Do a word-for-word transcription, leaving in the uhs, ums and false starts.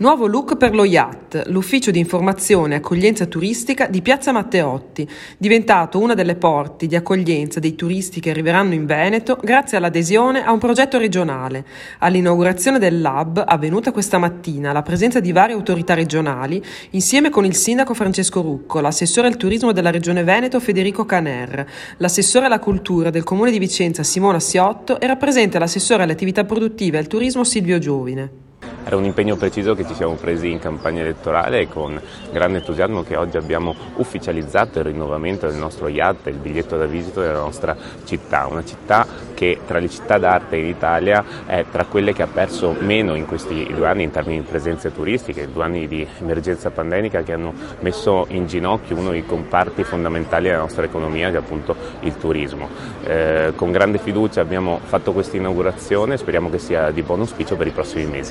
Nuovo look per lo Yacht, l'ufficio di informazione e accoglienza turistica di Piazza Matteotti, diventato una delle porte di accoglienza dei turisti che arriveranno in Veneto grazie all'adesione a un progetto regionale. All'inaugurazione del Lab, avvenuta questa mattina alla presenza di varie autorità regionali, insieme con il sindaco Francesco Rucco, l'assessore al turismo della regione Veneto Federico Caner, l'assessore alla cultura del comune di Vicenza Simona Siotto e rappresenta l'assessore alle attività produttive e al turismo Silvio Giovine. Era un impegno preciso che ci siamo presi in campagna elettorale e con grande entusiasmo che oggi abbiamo ufficializzato il rinnovamento del nostro Yacht, il biglietto da visita della nostra città, una città che tra le città d'arte in Italia è tra quelle che ha perso meno in questi due anni in termini di presenze turistiche, due anni di emergenza pandemica che hanno messo in ginocchio uno dei comparti fondamentali della nostra economia che è appunto il turismo. Eh, con grande fiducia abbiamo fatto questa inaugurazione e speriamo che sia di buon auspicio per i prossimi mesi.